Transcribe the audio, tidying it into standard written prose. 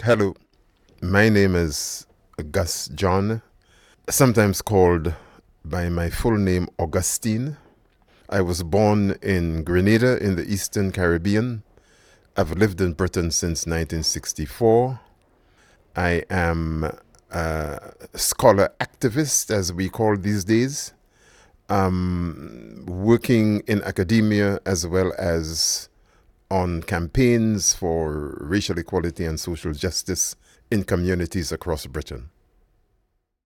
Hello, my name is Gus John, sometimes called by my full name Augustine. I was born in Grenada in the Eastern Caribbean. I've lived in Britain since 1964. I am a scholar activist, as we call these days, working in academia as well as on campaigns for racial equality and social justice in communities across Britain.